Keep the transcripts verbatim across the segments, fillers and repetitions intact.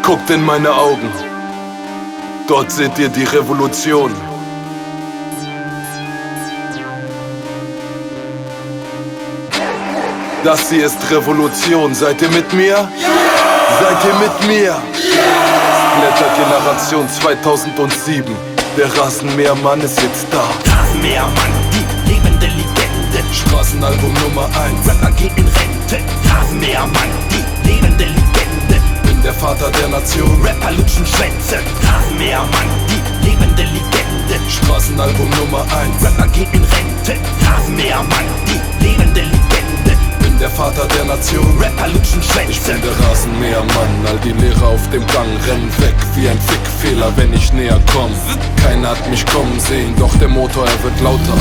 Guckt in meine Augen. Dort seht ihr die Revolution. Das hier ist Revolution. Seid ihr mit mir? Seid ihr mit mir? Blättergeneration zweitausendsieben. Der Rasenmähermann ist jetzt da. Rasenmähermann, die lebende Legende. Straßenalbum Nummer eins. Rapper geht in Rente. Rasenmähermann, die lebende Legende. Bin der Vater der Nation. Rapper lutschen Schwänze. Rasenmähermann, die lebende Legende. Straßenalbum Nummer eins. Rapper geht in Rente. Rasenmähermann, die lebende Legende. Bin der Vater der Nation. Rapper lutschen Schwänze. Ich bin der Rasenmähermann. All die Lehrer auf dem Gang rennen weg wie ein Fickfehler, wenn ich näher komm. Keiner hat mich kommen sehen, doch der Motor, er wird lauter.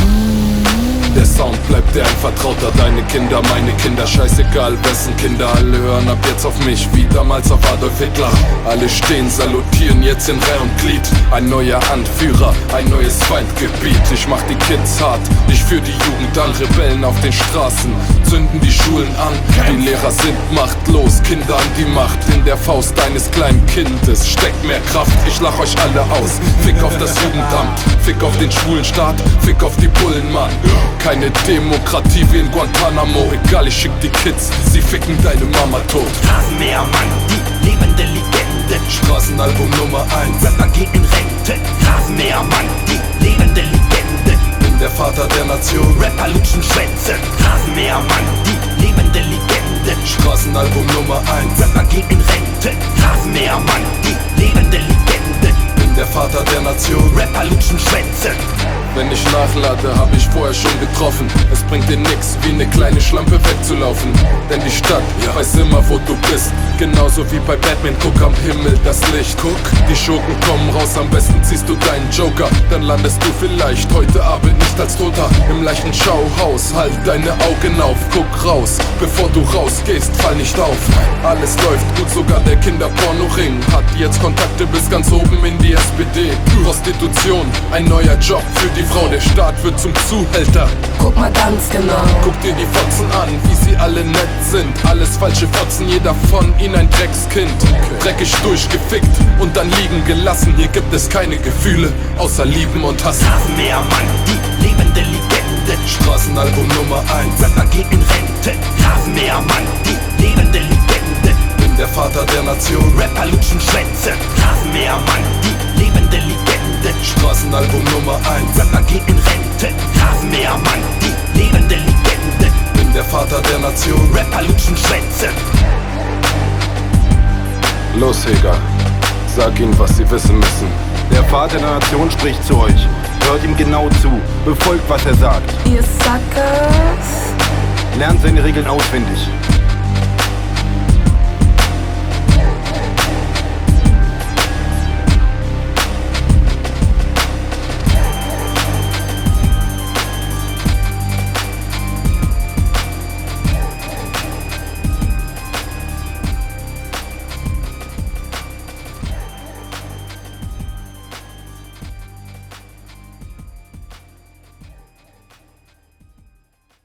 Der Sound bleibt dir ein Vertrauter. Deine Kinder, meine Kinder, scheißegal wessen Kinder. Alle hören ab jetzt auf mich, wie damals auf Adolf Hitler. Alle stehen, salutieren jetzt in Reihe und Glied. Ein neuer Anführer, ein neues Feindgebiet. Ich mach die Kids hart, ich führ die Jugend an. Rebellen auf den Straßen, zünden die Schulen an. Die Lehrer sind machtlos, Kinder an die Macht. In der Faust deines kleinen Kindes steckt mehr Kraft. Ich lach euch alle aus, fick auf das Jugendamt, fick auf den schwulen Staat, fick auf die Bullen, Mann. Keine Demokratie wie in Guantanamo. Egal, ich schick die Kids, sie ficken deine Mama tot. Rasenmähermann, die lebende Legende. Straßenalbum Nummer eins. Rapper geht in Rente. Rasenmähermann, die lebende Legende. Bin der Vater der Nation. Rapper lutschen Schwänze. Rasenmähermann, die lebende Legende. Straßenalbum Nummer eins. Rapper geht in Rente. Rasenmähermann, die lebende Legende. Bin der Vater der Nation. Rapper lutschen Schwänze. Wenn ich nachlade, hab ich vorher schon getroffen. Es bringt dir nix, wie ne kleine Schlampe wegzulaufen. Denn die Stadt ja. weiß immer, wo du bist. Genauso wie bei Batman, guck am Himmel das Licht. Guck, die Schurken kommen raus, am besten ziehst du deinen Joker. Dann landest du vielleicht heute Abend nicht als Toter im Leichenschauhaus. Halt deine Augen auf, guck raus, bevor du rausgehst, fall nicht auf. Alles läuft gut, sogar der Kinderpornoring hat jetzt Kontakte bis ganz oben in die S P D. Prostitution, ein neuer Job für die Frau, der Staat wird zum Zuhälter. Guck mal ganz genau. Guck dir die Fotzen an, wie sie alle nett sind. Alles falsche Fotzen, jeder von ihnen ein Dreckskind. Dreckig durchgefickt und dann liegen gelassen. Hier gibt es keine Gefühle, außer Lieben und Hass. Rasenmähermann, die lebende Legende. Straßenalbum Nummer eins. Rapper geht in Rente. Rasenmähermann, die lebende Legende. Bin der Vater der Nation. Rapper lutschen Schwänze. Rasenmähermann, die lebende Legende. Straßenalbum Nummer eins. Rapper geht in Rente. Rasenmähermann, die lebende Legende. Bin der Vater der Nation. Rapper lutschen Schwänze. Los, Heger, sag ihnen, was sie wissen müssen. Der Vater der Nation spricht zu euch. Hört ihm genau zu. Befolgt, was er sagt. Ihr Suckers. Lernt seine Regeln auswendig.